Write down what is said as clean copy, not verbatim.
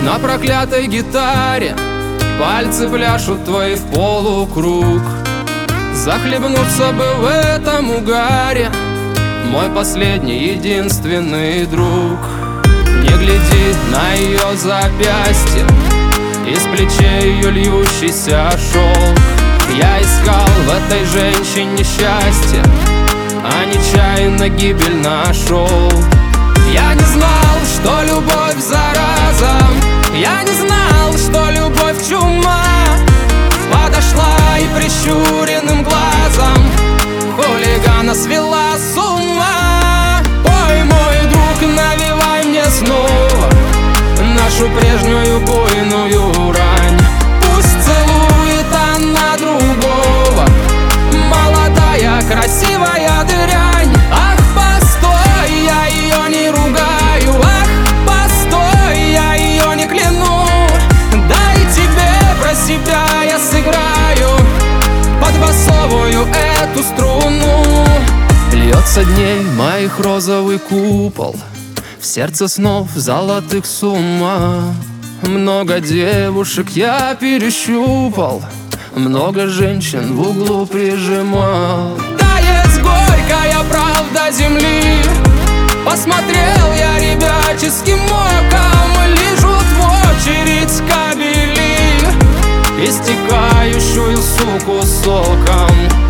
На проклятой гитаре пальцы пляшут твои в полукруг. Захлебнуться бы в этом угаре, мой последний, единственный друг. Не гляди на ее запястье, из плечей ее льющийся шелк. Я искал в этой женщине счастье, а нечаянно гибель нашел. Я не знал, что любовь зараза, я не знал, что любовь чума. Подошла и прищуренным глазом хулигана свела с ума. Ой, мой друг, навевай мне снова нашу прежнюю буйную рань. Пусть целует она другого, молодая, красивая дрянь. Ах, постой, я ее не ругаю. Ах, постой, я ее не кляну. Дай тебе про себя я сыграю под басовую эту струну. Льется дней моих розовый купол, в сердце снов золотых сумма. Много девушек я перещупал, много женщин в углу прижимал. Да, есть горькая правда земли. Посмотрел я ребяческим оком, лежут в очередь кабели, истекающую суку соком.